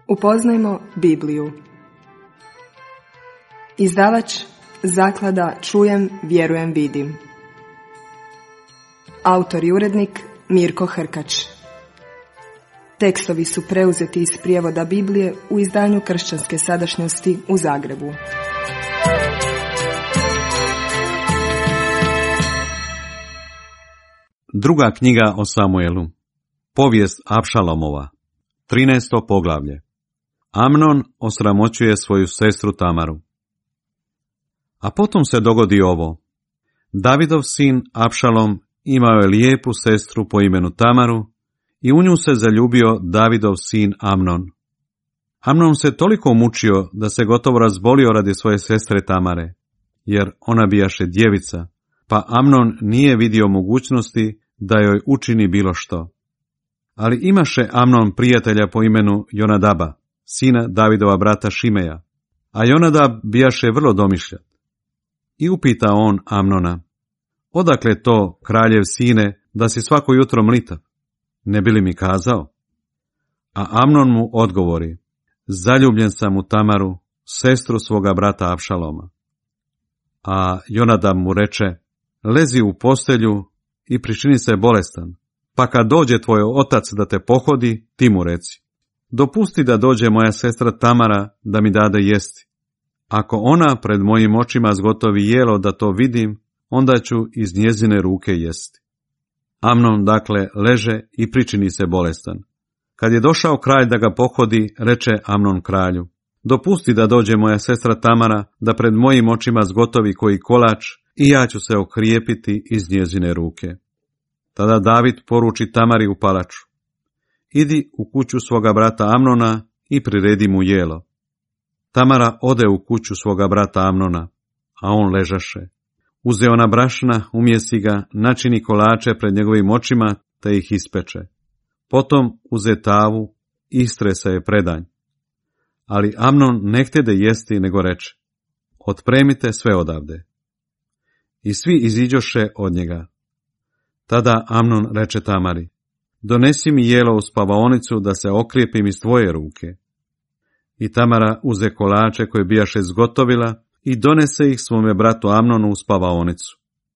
Upoznajmo Bibliju. Izdavač Zaklada Čujem, vjerujem, vidim. Autor i urednik Mirko Hrkač. Tekstovi su preuzeti iz prijevoda Biblije u izdanju Kršćanske sadašnjosti u Zagrebu. Druga knjiga o Samuelu. Povijest Apšalomova. 13. poglavlje. Amnon osramoćuje svoju sestru Tamaru. A potom se dogodi ovo. Davidov sin Apšalom imao je lijepu sestru po imenu Tamaru i u nju se zaljubio Davidov sin Amnon. Amnon se toliko mučio da se gotovo razbolio radi svoje sestre Tamare, jer ona bijaše djevica, pa Amnon nije vidio mogućnosti da joj učini bilo što. Ali imaše Amnon prijatelja po imenu Jonadaba, sina Davidova brata Šimeja, a Jonadab bijaše vrlo domišljat. I upita on Amnona: odakle to, kraljev sine, da si svako jutro mlitav? Ne bi li mi kazao? A Amnon mu odgovori: zaljubljen sam u Tamaru, sestru svoga brata Apšaloma. A Jonadab mu reče: lezi u postelju i pričini se bolestan, pa kad dođe tvoj otac da te pohodi, ti mu reci: dopusti da dođe moja sestra Tamara da mi dade jesti. Ako ona pred mojim očima zgotovi jelo da to vidim, onda ću iz njezine ruke jesti. Amnon dakle leže i pričini se bolestan. Kad je došao kralj da ga pohodi, reče Amnon kralju: dopusti da dođe moja sestra Tamara da pred mojim očima zgotovi koji kolač i ja ću se okrijepiti iz njezine ruke. Tada David poruči Tamari u palaču: idi u kuću svoga brata Amnona i priredi mu jelo. Tamara ode u kuću svoga brata Amnona, a on ležaše. Uze ona brašna, umjesi ga, načini kolače pred njegovim očima, te ih ispeče. Potom uze tavu, istresa je predanj. Ali Amnon ne htjede jesti, nego reče: otpremite sve odavde. I svi iziđoše od njega. Tada Amnon reče Tamari: donesi mi jelo u spavaonicu da se okrijepim iz tvoje ruke. I Tamara uze kolače koje bijaše zgotovila i donese ih svome bratu Amnonu u spavaonicu.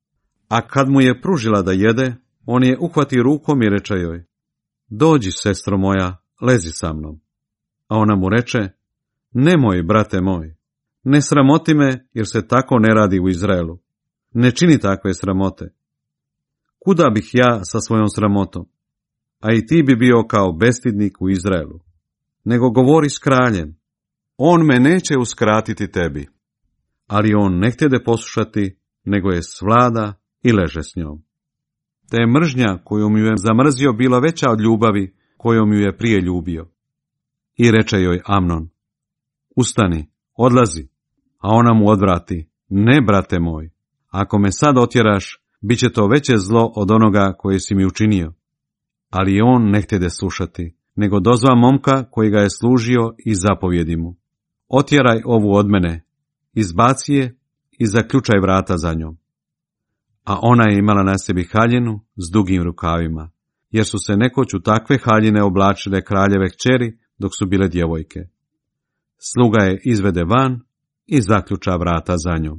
A kad mu je pružila da jede, on je uhvati rukom i reče joj: dođi, sestro moja, lezi sa mnom. A ona mu reče: nemoj, brate moj, ne sramoti me, jer se tako ne radi u Izraelu. Ne čini takve sramote. Kuda bih ja sa svojom sramotom? A i ti bi bio kao bestidnik u Izraelu. Nego govori s kraljem: on me neće uskratiti tebi. Ali on ne htjede poslušati, nego je svlada i leže s njom. Te je mržnja koju mu je zamrzio bila veća od ljubavi kojom ju je prije ljubio. I reče joj Amnon: ustani, odlazi. A ona mu odvrati: ne, brate moj, ako me sad otjeraš, bit će to veće zlo od onoga koje si mi učinio. Ali on ne htjede slušati, nego dozva momka koji ga je služio i zapovjedi mu: otjeraj ovu od mene, izbaci je i zaključaj vrata za njom. A ona je imala na sebi haljinu s dugim rukavima, jer su se nekoć u takve haljine oblačile kraljeve kćeri dok su bile djevojke. Sluga je izvede van i zaključa vrata za njom.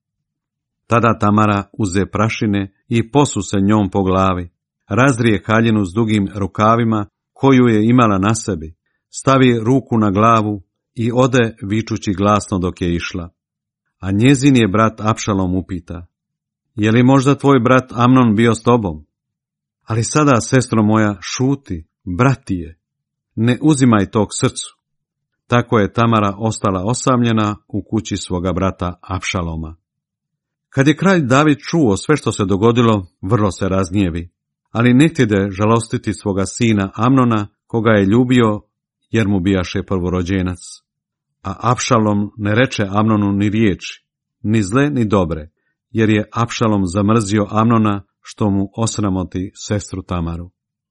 Tada Tamara uze prašine i posu se njom po glavi, razrije haljinu s dugim rukavima koju je imala na sebi, stavi ruku na glavu i ode vičući glasno dok je išla. A njezin je brat Apšalom upita: je li možda tvoj brat Amnon bio s tobom? Ali sada, sestro moja, šuti, brat ti je, ne uzimaj tog srcu. Tako je Tamara ostala osamljena u kući svoga brata Apšaloma. Kad je kralj David čuo sve što se dogodilo, vrlo se razgnjevi, ali ne htjede žalostiti svoga sina Amnona, koga je ljubio, jer mu bijaše prvorođenac. A Apšalom ne reče Amnonu ni riječi, ni zle ni dobre, jer je Apšalom zamrzio Amnona što mu osramoti sestru Tamaru.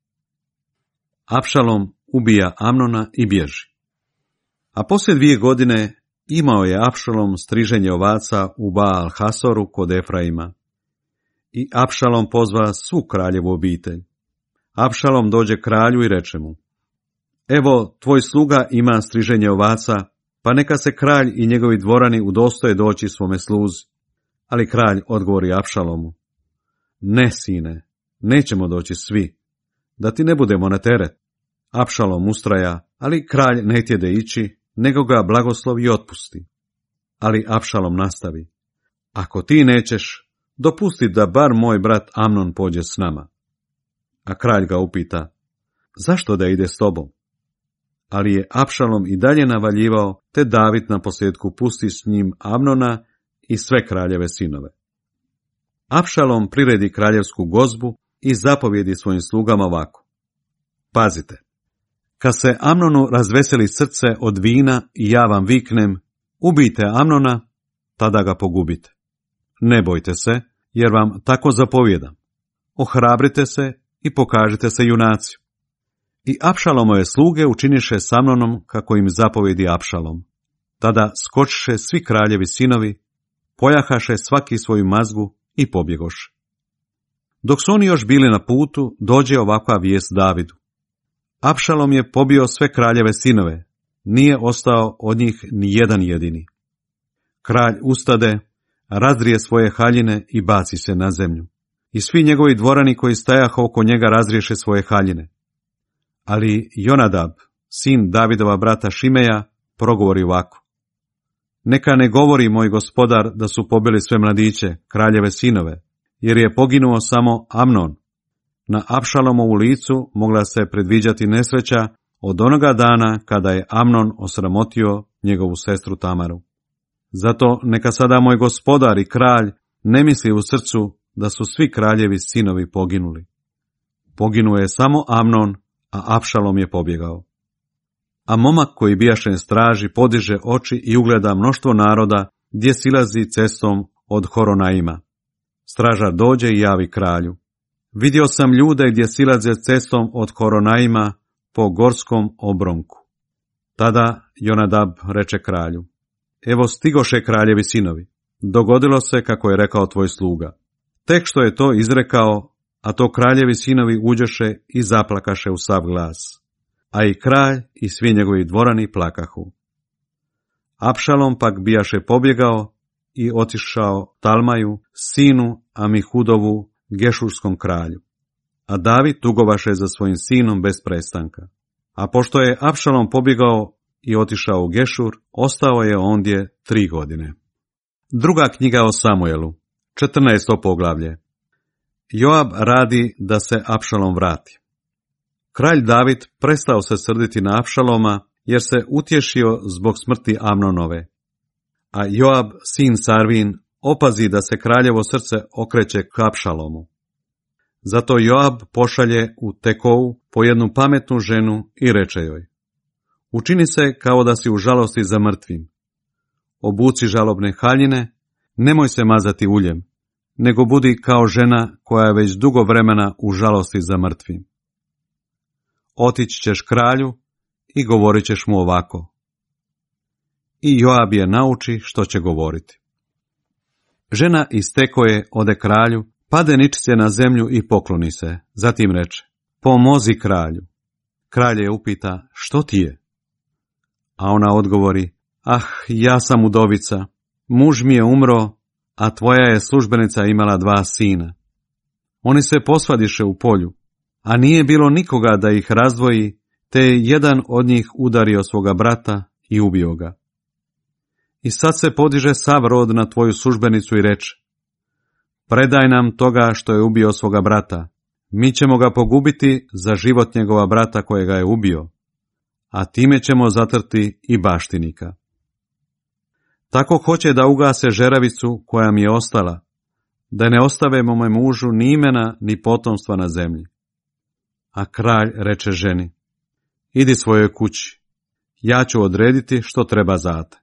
Apšalom ubija Amnona i bježi. A poslije 2 godine imao je Apšalom striženje ovaca u Baal Hasoru kod Efraima. I Apšalom pozva svu kraljevu obitelj. Apšalom dođe kralju i reče mu: Evo, tvoj sluga ima striženje ovaca, pa neka se kralj i njegovi dvorani udostoje doći svome sluzi. Ali kralj odgovori Apšalomu: Ne, sine, nećemo doći svi, da ti ne budemo na teret. Apšalom ustraja, ali kralj ne htjede ići, nego ga blagoslovi i otpusti. Ali Apšalom nastavi: Ako ti nećeš, dopusti da bar moj brat Amnon pođe s nama. A kralj ga upita: Zašto da ide s tobom? Ali je Apšalom i dalje navaljivao, te David naposljetku pusti s njim Amnona i sve kraljeve sinove. Apšalom priredi kraljevsku gozbu i zapovjedi svojim slugama ovako: Pazite, kad se Amnonu razveseli srce od vina i ja vam viknem: Ubijte Amnona, tada ga pogubite. Ne bojte se, jer vam tako zapovjedam. Ohrabrite se i pokažite se junaci. I Apšalomove sluge učiniše s Amnonom kako im zapovjedi Apšalom. Tada skočiše svi kraljevi sinovi, pojahaše svaki svoju mazgu i pobjegoše. Dok su oni još bili na putu, dođe ovakva vijest Davidu: Apšalom je pobio sve kraljeve sinove, nije ostao od njih ni jedan jedini. Kralj ustade, razrije svoje haljine i baci se na zemlju. I svi njegovi dvorani koji stajahu oko njega razriješe svoje haljine. Ali Jonadab, sin Davidova brata Šimeja, progovori ovako: Neka ne govori moj gospodar da su pobili sve mladiće, kraljeve sinove, jer je poginuo samo Amnon. Na Apšalomovu licu mogla se predviđati nesreća od onoga dana kada je Amnon osramotio njegovu sestru Tamaru. Zato neka sada moj gospodar i kralj ne misli u srcu da su svi kraljevi sinovi poginuli. Poginuo je samo Amnon, a Apšalom je pobjegao. A momak koji bijaše straži podiže oči i ugleda mnoštvo naroda gdje silazi cestom od Horonaima. Stražar dođe i javi kralju: Vidio sam ljude gdje silaze cestom od Horonaima po gorskom obronku. Tada Jonadab reče kralju: Evo stigoše kraljevi sinovi. Dogodilo se kako je rekao tvoj sluga. Tek što je to izrekao, a to kraljevi sinovi uđoše i zaplakaše u sav glas. A i kralj i svi njegovi dvorani plakahu. Apšalom pak bijaše pobjegao i otišao Talmaju, sinu Amihudovu, Gešurskom kralju. A David tugovaše za svojim sinom bez prestanka. A pošto je Apšalom pobjegao i otišao u Gešur, ostao je ondje 3 godine. Druga knjiga o Samuelu, 14. poglavlje. Joab radi da se Apšalom vrati. Kralj David prestao se srditi na Apšaloma, jer se utješio zbog smrti Amnonove. A Joab, sin Sarvin, opazi da se kraljevo srce okreće k Apšalomu. Zato Joab pošalje u Tekovu po jednu pametnu ženu i reče joj: Učini se kao da si u žalosti za mrtvim. Obuci žalobne haljine, nemoj se mazati uljem, nego budi kao žena koja je već dugo vremena u žalosti za mrtvim. Otići ćeš kralju i govorit ćeš mu ovako. I Joab je nauči što će govoriti. Žena iz Tekoje ode kralju, pade ničice na zemlju i pokloni se, zatim reče: Pomozi kralju. Kralj je upita: Što ti je? A ona odgovori: Ja sam udovica, muž mi je umro, a tvoja je službenica imala 2 sina. Oni se posvadiše u polju, a nije bilo nikoga da ih razdvoji, te je jedan od njih udario svoga brata i ubio ga. I sad se podiže sav rod na tvoju službenicu i reče: Predaj nam toga što je ubio svoga brata, mi ćemo ga pogubiti za život njegova brata kojega je ubio, a time ćemo zatrti i baštinika. Tako hoće da ugase žeravicu koja mi je ostala, da ne ostave mome mužu ni imena ni potomstva na zemlji. A kralj reče ženi: Idi svojoj kući, ja ću odrediti što treba za te.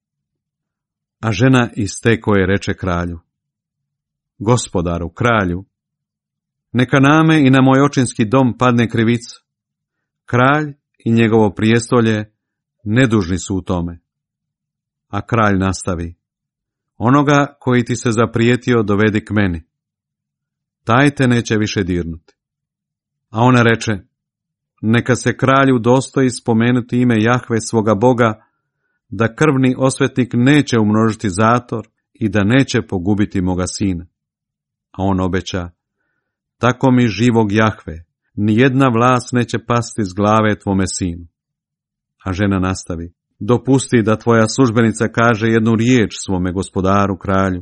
A žena iz Tekoje reče kralju: Gospodaru, kralju, neka name i na moj očinski dom padne krivica. Kralj i njegovo prijestolje nedužni su u tome. A kralj nastavi: Onoga koji ti se zaprijetio dovedi k meni. Taj te neće više dirnuti. A ona reče: neka se kralju dostoji spomenuti ime Jahve svoga Boga, da krvni osvetnik neće umnožiti zator i da neće pogubiti moga sina. A on obeća, tako mi živog Jahve, nijedna vlast neće pasti s glave tvome sinu. A žena nastavi, dopusti da tvoja službenica kaže jednu riječ svome gospodaru kralju.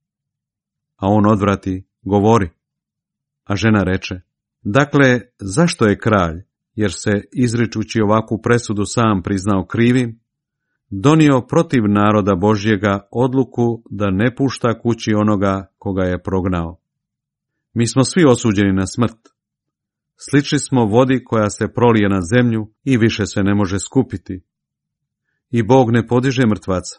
A on odvrati, govori. A žena reče, dakle, zašto je kralj, jer se izričući ovakvu presudu sam priznao krivim, donio protiv naroda Božjega odluku da ne pušta kući onoga koga je prognao. Mi smo svi osuđeni na smrt. Slični smo vodi koja se prolije na zemlju i više se ne može skupiti. I Bog ne podiže mrtvaca.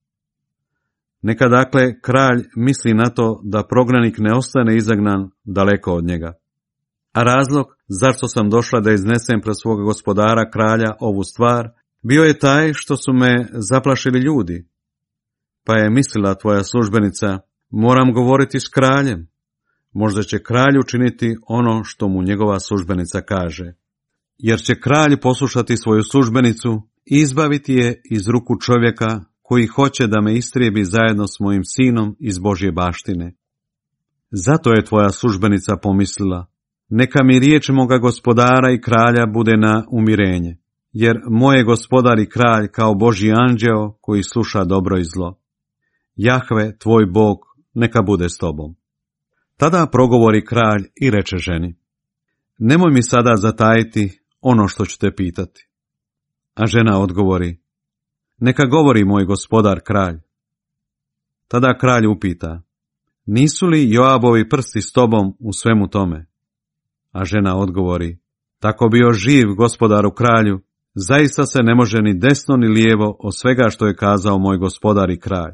Neka dakle kralj misli na to da prognanik ne ostane izagnan daleko od njega. A razlog zašto sam došla da iznesem pred svoga gospodara kralja ovu stvar, bio je taj što su me zaplašili ljudi. Pa je mislila tvoja službenica, moram govoriti s kraljem. Možda će kralj učiniti ono što mu njegova službenica kaže. Jer će kralj poslušati svoju službenicu i izbaviti je iz ruku čovjeka koji hoće da me istrijebi zajedno s mojim sinom iz Božje baštine. Zato je tvoja službenica pomislila, neka mi riječ moga gospodara i kralja bude na umirenje, jer moje gospodar i kralj kao Božji anđeo koji sluša dobro i zlo. Jahve, tvoj Bog, neka bude s tobom. Tada progovori kralj i reče ženi, nemoj mi sada zatajiti ono što ću te pitati. A žena odgovori, neka govori moj gospodar kralj. Tada kralj upita, nisu li Joabovi prsti s tobom u svemu tome? A žena odgovori, tako bio živ gospodaru kralju, zaista se ne može ni desno ni lijevo od svega što je kazao moj gospodar i kralj.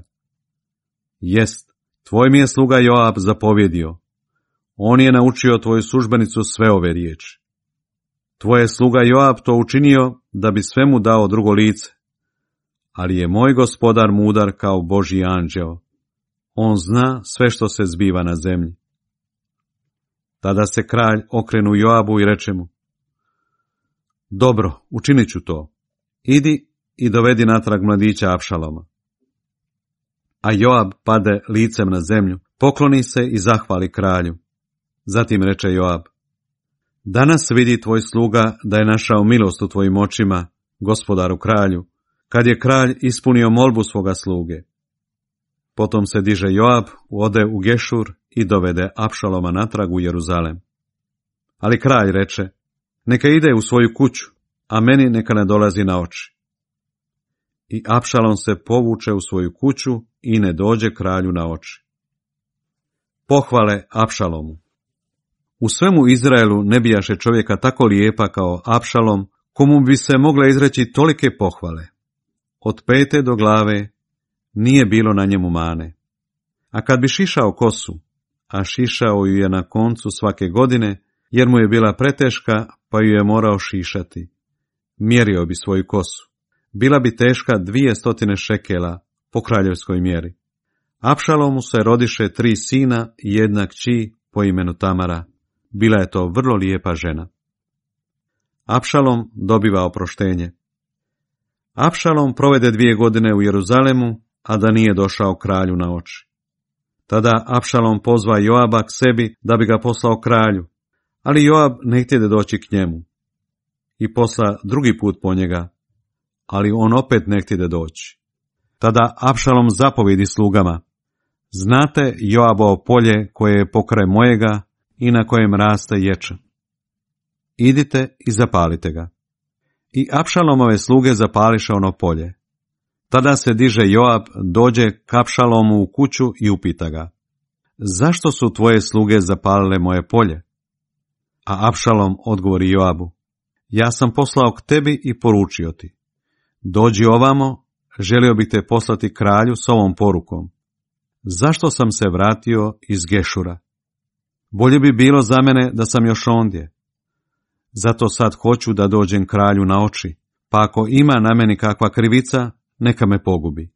Jest, tvoj mi je sluga Joab zapovjedio. On je naučio tvoju službenicu sve ove riječi. Tvoj je sluga Joab to učinio da bi svemu dao drugo lice. Ali je moj gospodar mudar kao Božji anđeo. On zna sve što se zbiva na zemlji. Tada se kralj okrenu Joabu i reče mu, dobro, učinit ću to. Idi i dovedi natrag mladića Apšaloma. A Joab pade licem na zemlju, pokloni se i zahvali kralju. Zatim reče Joab, danas vidi tvoj sluga da je našao milost u tvojim očima, gospodaru kralju, kad je kralj ispunio molbu svoga sluge. Potom se diže Joab, ode u Gešur i dovede Apšaloma natrag u Jeruzalem. Ali kralj reče, neka ide u svoju kuću, a meni neka ne dolazi na oči. I Apšalom se povuče u svoju kuću i ne dođe kralju na oči. Pohvale Apšalomu. U svemu Izraelu ne bijaše čovjeka tako lijepa kao Apšalom, komu bi se mogle izreći tolike pohvale. Od pete do glave nije bilo na njemu mane. A kad bi šišao kosu, a šišao ju je na koncu svake godine, jer mu je bila preteška, pa ju je morao šišati, mjerio bi svoju kosu. Bila bi teška 200 šekela po kraljevskoj mjeri. Apšalomu se rodiše 3 sina i 1 kći po imenu Tamara. Bila je to vrlo lijepa žena. Apšalom dobiva oproštenje. Apšalom provede 2 godine u Jeruzalemu, a da nije došao kralju na oči. Tada Apšalom pozva Joaba k sebi da bi ga poslao kralju, ali Joab ne htjede doći k njemu. I posla drugi put po njega, ali on opet ne htjede doći. Tada Apšalom zapovjedi slugama, znate Joabovo polje koje je pokraj mojega i na kojem raste ječa. Idite i zapalite ga. I Apšalomove sluge zapališe ono polje. Tada se diže Joab, dođe k Apšalomu u kuću i upita ga, zašto su tvoje sluge zapalile moje polje? A Apšalom odgovori Joabu, ja sam poslao k tebi i poručio ti, dođi ovamo, želio bih te poslati kralju s ovom porukom. Zašto sam se vratio iz Gešura? Bolje bi bilo za mene da sam još ondje. Zato sad hoću da dođem kralju na oči, pa ako ima na meni kakva krivica, neka me pogubi.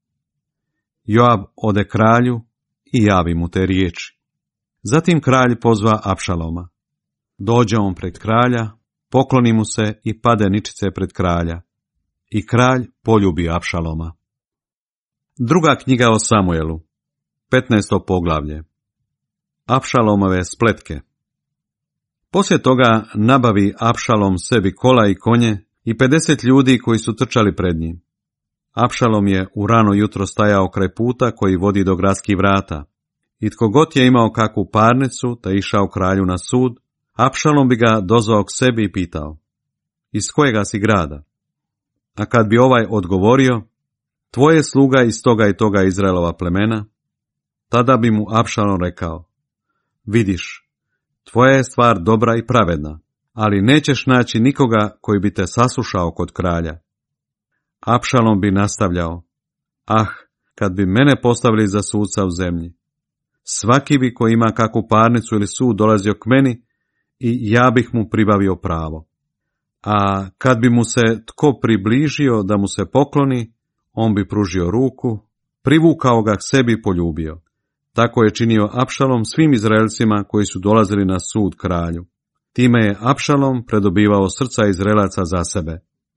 Joab ode kralju i javi mu te riječi. Zatim kralj pozva Apšaloma. Dođe on pred kralja pokloni mu se i pade ničice pred kralja. I kralj poljubi Apšaloma. Druga knjiga o Samuelu, 15. poglavlje. Apšalomove spletke. Poslije toga nabavi Apšalom sebi kola i konje i 50 ljudi koji su trčali pred njim. Apšalom je u rano jutro stajao kraj puta koji vodi do gradskih vrata. I tko god je imao kakvu parnicu, te išao kralju na sud, Apšalom bi ga dozvao k sebi i pitao: iz kojega si grada? A kad bi ovaj odgovorio: tvoj je sluga iz toga i toga Izraelova plemena, tada bi mu Apšalom rekao: vidiš, tvoja je stvar dobra i pravedna, ali nećeš naći nikoga koji bi te saslušao kod kralja. Apšalom bi nastavljao: kad bi mene postavili za suca u zemlji. Svaki bi ko ima kakvu parnicu ili sud dolazio k meni i ja bih mu pribavio pravo. A kad bi mu se tko približio da mu se pokloni, on bi pružio ruku, privukao ga k sebi i poljubio. Tako je činio Apšalom svim Izraelcima koji su dolazili na sud kralju. Time je Apšalom predobivao srca Izraelaca za sebe.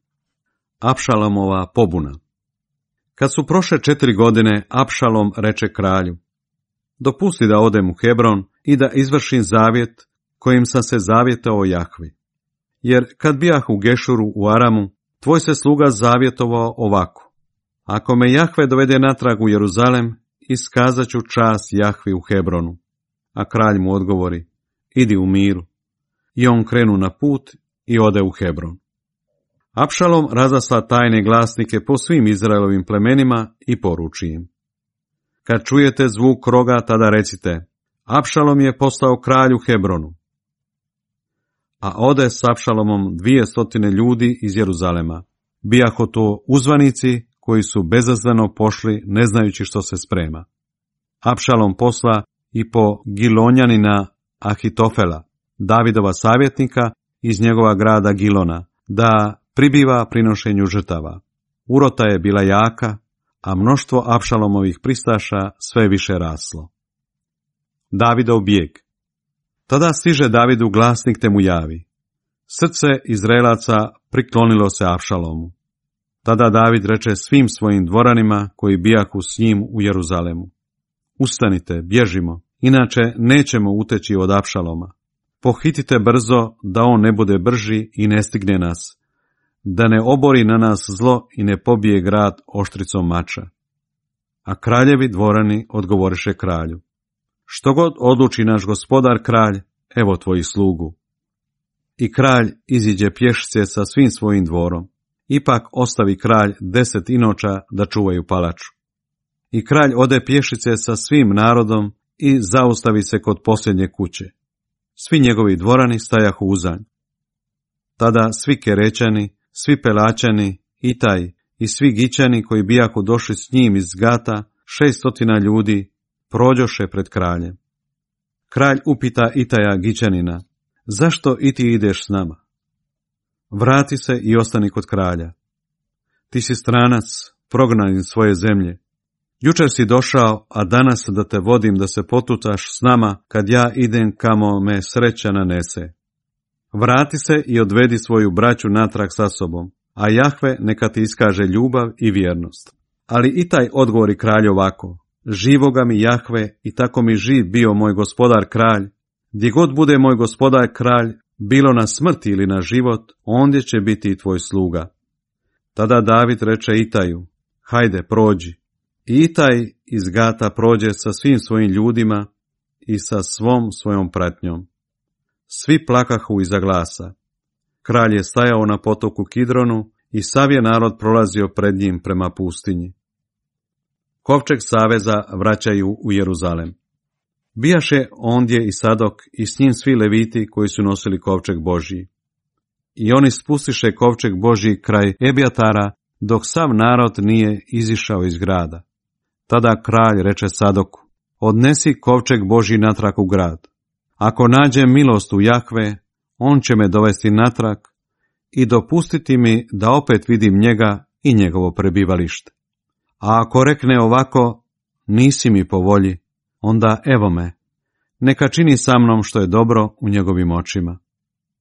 Apšalomova pobuna. Kad su prošle 4 godine, Apšalom reče kralju: dopusti da odem u Hebron i da izvršim zavjet kojim sam se zavjetao Jahvi. Jer kad bijah u Gešuru u Aramu, tvoj se sluga zavjetovao ovako: ako me Jahve dovede natrag u Jeruzalem, iskazat ću čast Jahvi u Hebronu. A kralj mu odgovori: idi u miru. I on krenu na put i ode u Hebron. Apšalom razasla tajne glasnike po svim Izraelovim plemenima i poruči im: kad čujete zvuk roga, tada recite: Apšalom je postao kralj u Hebronu. A ode s Apšalomom 200 ljudi iz Jeruzalema. Bijaho to uzvanici koji su bezazdano pošli, ne znajući što se sprema. Apšalom posla i po Gilonjanina Ahitofela, Davidova savjetnika iz njegova grada Gilona, da pribiva prinošenju žrtava. Urota je bila jaka, a mnoštvo Apšalomovih pristaša sve više raslo. Davidov bijeg. Tada stiže Davidu glasnik te mu javi: srce Izraelaca priklonilo se Apšalomu. Tada David reče svim svojim dvoranima koji bijahu s njim u Jeruzalemu: ustanite, bježimo, inače nećemo uteći od Apšaloma. Pohitite brzo da on ne bude brži i ne stigne nas, da ne obori na nas zlo i ne pobije grad oštricom mača. A kraljevi dvorani odgovoriše kralju: što god odluči naš gospodar kralj, evo tvoji slugu. I kralj iziđe pješice sa svim svojim dvorom. Ipak ostavi kralj 10 inoča da čuvaju palaču. I kralj ode pješice sa svim narodom i zaustavi se kod posljednje kuće. Svi njegovi dvorani stajahu uzanj. Tada svi Kerećani, svi Pelaćani, Itaj i svi Gićani koji bijahu došli s njim iz Gata, 600 ljudi, prođoše pred kraljem. Kralj upita Itaja Gićanina: zašto i ti ideš s nama? Vrati se i ostani kod kralja. Ti si stranac, prognan iz svoje zemlje. Jučer si došao, a danas da te vodim da se potucaš s nama kad ja idem kamo me sreća nanese. Vrati se i odvedi svoju braću natrag sa sobom, a Jahve neka ti iskaže ljubav i vjernost. Ali Itaj odgovori kralj ovako: živoga mi Jahve i tako mi živ bio moj gospodar kralj, gdje god bude moj gospodar kralj, bilo na smrt ili na život, ondje će biti i tvoj sluga. Tada David reče Itaju: hajde, prođi. I Itaj iz Gata prođe sa svim svojim ljudima i sa svom svojom pratnjom. Svi plakahu iza glasa. Kralj je stajao na potoku Kidronu i sav je narod prolazio pred njim prema pustinji. Kovčeg saveza vraćaju u Jeruzalem. Bijaše ondje i Sadok i s njim svi leviti koji su nosili kovčeg Božji. I oni spustiše kovčeg Božji kraj Ebjatara, dok sav narod nije izišao iz grada. Tada kralj reče Sadoku: odnesi kovčeg Božji natrag u grad. Ako nađem milost u Jahve, on će me dovesti natrag i dopustiti mi da opet vidim njega i njegovo prebivalište. A ako rekne ovako: nisi mi po volji, onda evo me, neka čini sa mnom što je dobro u njegovim očima.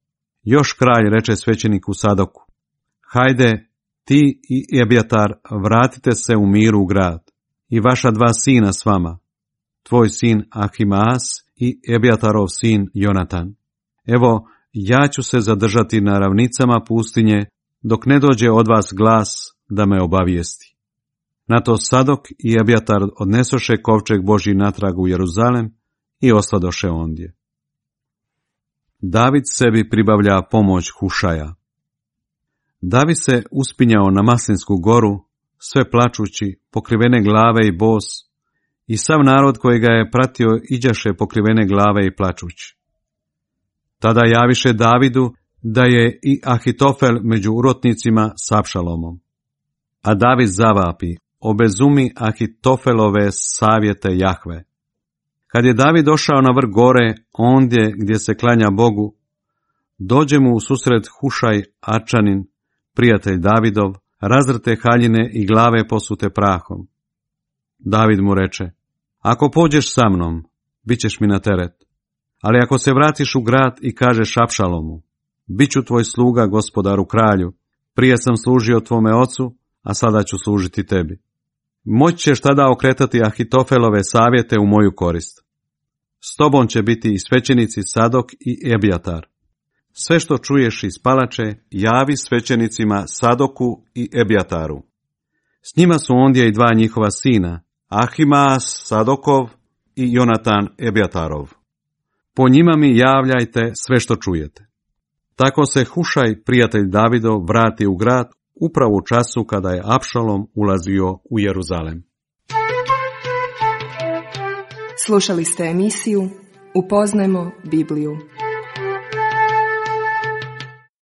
Još kralj reče svećeniku Sadoku: hajde, ti i Ebjatar vratite se u miru u grad, i vaša 2 sina s vama, tvoj sin Ahimaas i Ebjatarov sin Jonatan. Evo, ja ću se zadržati na ravnicama pustinje, dok ne dođe od vas glas da me obavijesti. Na to Sadok i Ebjatar odnesoše kovčeg Božji natrag u Jeruzalem i ostadoše ondje. David sebi pribavlja pomoć Hušaja. David se uspinjao na Maslinsku goru, sve plačući, pokrivene glave i bos, i sav narod koji ga je pratio iđaše pokrivene glave i plačući. Tada javiše Davidu da je i Ahitofel među urotnicima s Apšalomom. A David zavapi: obezumi Ahitofelove savjete Jahve. Kad je David došao na vrh gore, ondje gdje se klanja Bogu, dođe mu u susret Hušaj Arčanin, prijatelj Davidov, razrte haljine i glave posute prahom. David mu reče: ako pođeš sa mnom, bit ćeš mi na teret. Ali ako se vratiš u grad i kažeš Apšalomu: bit ću tvoj sluga, gospodaru kralju, prije sam služio tvome ocu, a sada ću služiti tebi. Moći ćeš tada okretati Ahitofelove savjete u moju korist. S tobom će biti i svećenici Sadok i Ebjatar. Sve što čuješ iz palače, javi svećenicima Sadoku i Ebjataru. S njima su ondje i 2 njihova sina, Ahimaas Sadokov i Jonatan Ebjatarov. Po njima mi javljajte sve što čujete. Tako se Hušaj, prijatelj Davidov, vrati u grad upravo u času kada je Apšalom ulazio u Jeruzalem. Slušali ste emisiju Upoznajmo Bibliju.